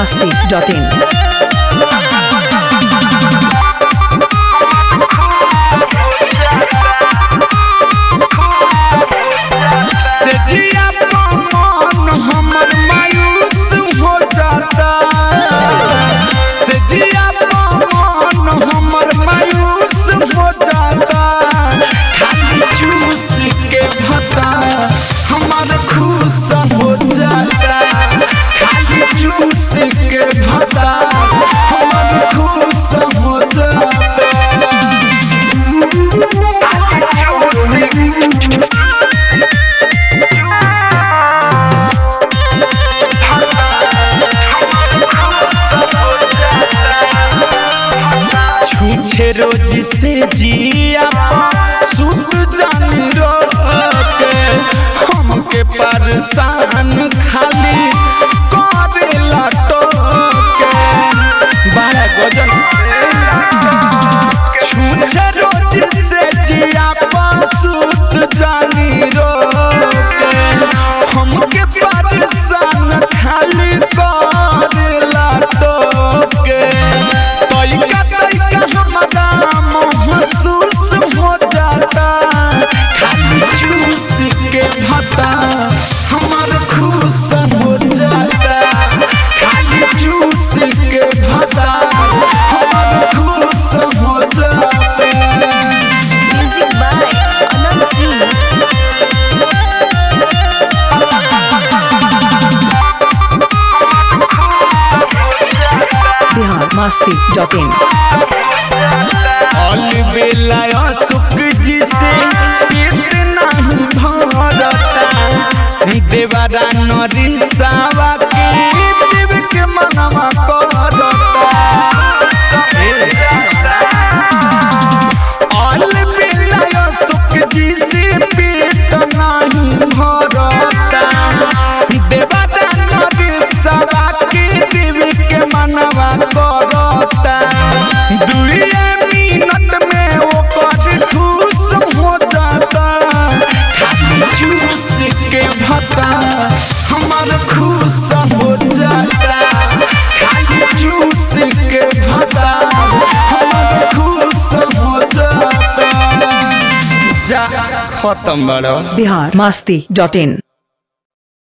biharmasti.in रोज से जिया सुत जानी रोके हमके परेशान खाली करेला टोके बड़ा गजल छूछे रोज से जिया सुत जानी रोके हमके परेशान खाली करेला टोके biharmasti.in अलबेला सुख जी से पेट नहीं भरता देवरा नरिसावा के देव के मनवा करता अलबेला सुख जी से पेट नहीं भरता देवरा नरिसावा के देव के मनवा करता खुश हो जाता खाली जूस के भता हमार खुश हो जाता जा खत्म बड़ो biharmasti.in